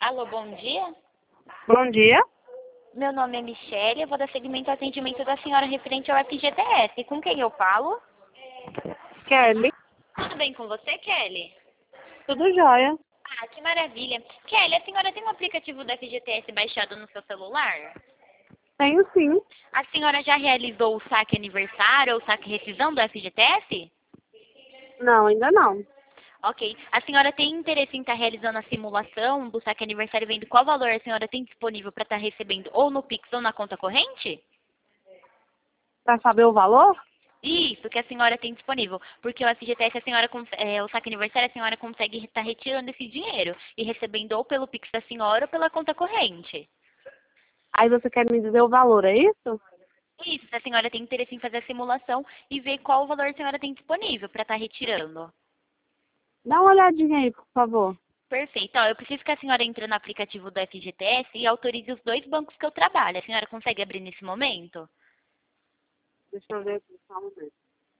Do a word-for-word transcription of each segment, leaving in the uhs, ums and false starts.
Alô, bom dia. Bom dia. Meu nome é Michele, eu vou dar seguimento ao atendimento da senhora referente ao F G T S. Com quem eu falo? Kelly. Tudo bem com você, Kelly? Tudo jóia. Ah, que maravilha. Kelly, a senhora tem o aplicativo do F G T S baixado no seu celular? Tenho sim. A senhora já realizou o saque aniversário ou o saque rescisão do F G T S? Não, ainda não. Ok. A senhora tem interesse em estar realizando a simulação do saque aniversário, vendo qual valor a senhora tem disponível para estar recebendo ou no Pix ou na conta corrente? Para saber o valor? Isso, que a senhora tem disponível. Porque o F G T S, a senhora, cons- é, o saque aniversário, a senhora consegue estar retirando esse dinheiro e recebendo ou pelo Pix da senhora ou pela conta corrente. Aí você quer me dizer o valor, é isso? Isso, se a senhora tem interesse em fazer a simulação e ver qual o valor a senhora tem disponível para estar retirando. Dá uma olhadinha aí, por favor. Perfeito. Ó, eu preciso que a senhora entre no aplicativo do F G T S e autorize os dois bancos que eu trabalho. A senhora consegue abrir nesse momento? Deixa eu ver aqui, só um momento.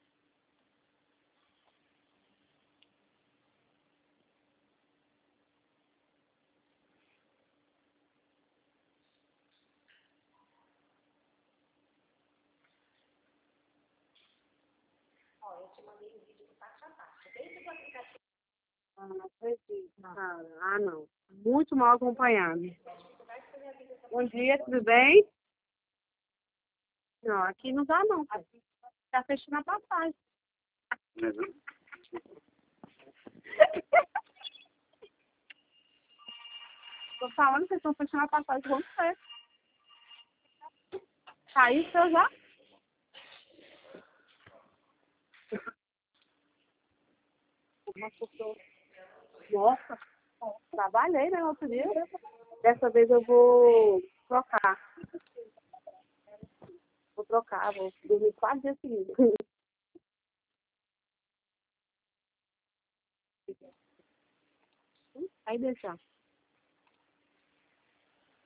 Ah, não acredito. Ah, ah, não. Muito mal acompanhado. Bom dia, tudo bem? Não, aqui não dá não. Tá fechando a passagem. Tô falando que vocês estão fechando a passagem, vamos ver. Saiu o seu já? Nossa, trabalhei, né, outro dia. Dessa vez eu vou trocar. Vou trocar, vou dormir quatro dias seguidos. Aí deixar.